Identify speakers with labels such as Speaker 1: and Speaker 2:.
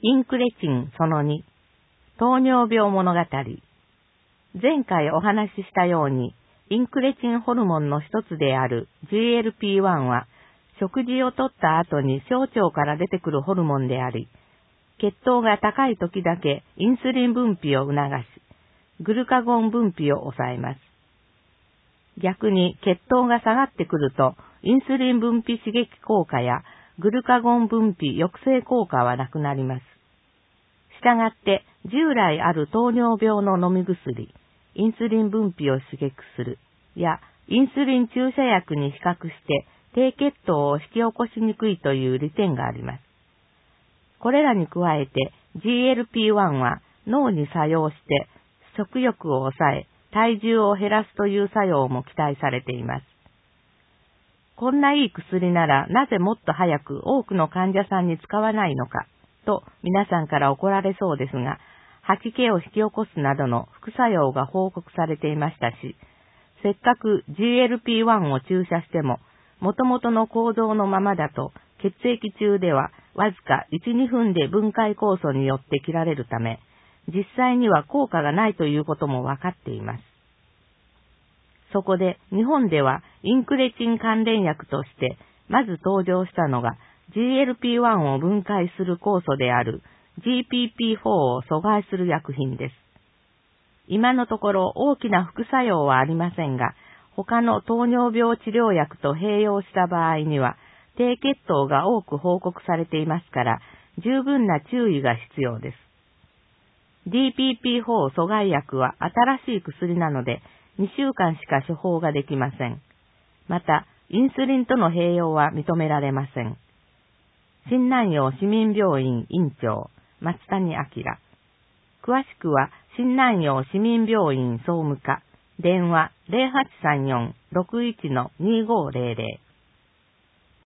Speaker 1: インクレチンその2、糖尿病物語。前回お話ししたように、インクレチンホルモンの一つである GLP-1 は、食事をとった後に小腸から出てくるホルモンであり、血糖が高い時だけインスリン分泌を促し、グルカゴン分泌を抑えます。逆に血糖が下がってくると、インスリン分泌刺激効果やグルカゴン分泌抑制効果はなくなります。したがって、従来ある糖尿病の飲み薬、インスリン分泌を刺激する、やインスリン注射薬に比較して低血糖を引き起こしにくいという利点があります。これらに加えて GLP-1 は脳に作用して食欲を抑え、体重を減らすという作用も期待されています。こんないい薬ならなぜもっと早く多くの患者さんに使わないのかと皆さんから怒られそうですが、吐き気を引き起こすなどの副作用が報告されていましたし、せっかく GLP-1 を注射しても、元々の構造のままだと血液中ではわずか 1,2 分で分解酵素によって切られるため、実際には効果がないということもわかっています。そこで日本ではインクレチン関連薬としてまず登場したのが GLP-1 を分解する酵素である GPP-4 を阻害する薬品です。今のところ大きな副作用はありませんが、他の糖尿病治療薬と併用した場合には低血糖が多く報告されていますから、十分な注意が必要です。DPP-4 阻害薬は新しい薬なので、2週間しか処方ができません。また、インスリンとの併用は認められません。新南陽市民病院院長、松谷明。詳しくは、新南陽市民病院総務課、電話 0834-61-2500。